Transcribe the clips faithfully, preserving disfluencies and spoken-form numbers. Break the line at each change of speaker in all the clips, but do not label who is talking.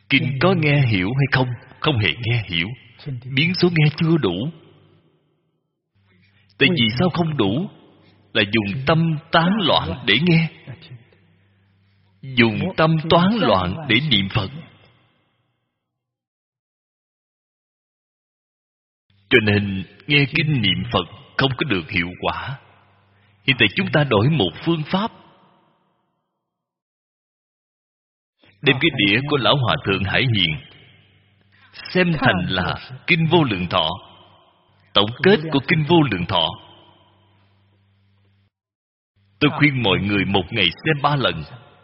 Kinh có nghe hiểu hay không? Không hề nghe hiểu. Biến số nghe chưa đủ. Tại vì sao không đủ? Là dùng tâm tán loạn để nghe, dùng tâm toán loạn để niệm Phật. Cho nên nghe kinh niệm Phật không có được hiệu quả. Hiện tại chúng ta đổi một phương pháp, đem cái đĩa của Lão Hòa Thượng Hải Hiền xem thành là Kinh Vô Lượng Thọ, tổng kết của Kinh Vô Lượng Thọ. Tôi khuyên mọi người một ngày xem ba lần,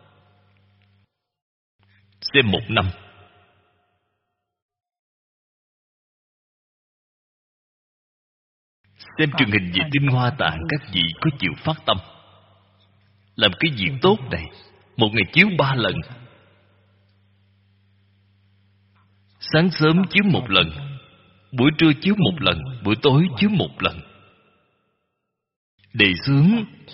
xem một năm. Xem truyền hình về Tinh Hoa Tạng, các vị có chịu phát tâm làm cái việc tốt này. Một ngày chiếu ba lần. Sáng sớm chiếu một lần, buổi trưa chiếu một lần, buổi tối chiếu một lần. Đề xướng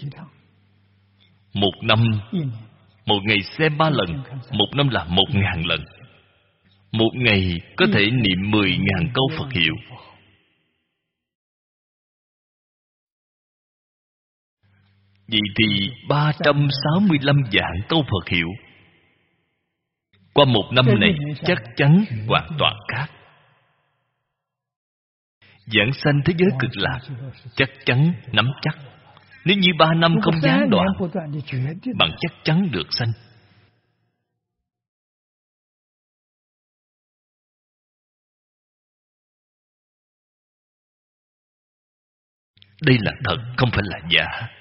một năm, một ngày xem ba lần, một năm là một ngàn lần. Một ngày có thể niệm mười ngàn câu Phật hiệu. Vậy thì ba trăm sáu mươi lăm vạn câu Phật hiệu. Qua một năm này chắc chắn hoàn toàn khác. Giảng sanh thế giới cực lạc chắc chắn nắm chắc. Nếu như ba năm không gián đoạn, bạn chắc chắn được sanh. Đây là thật, không phải là giả.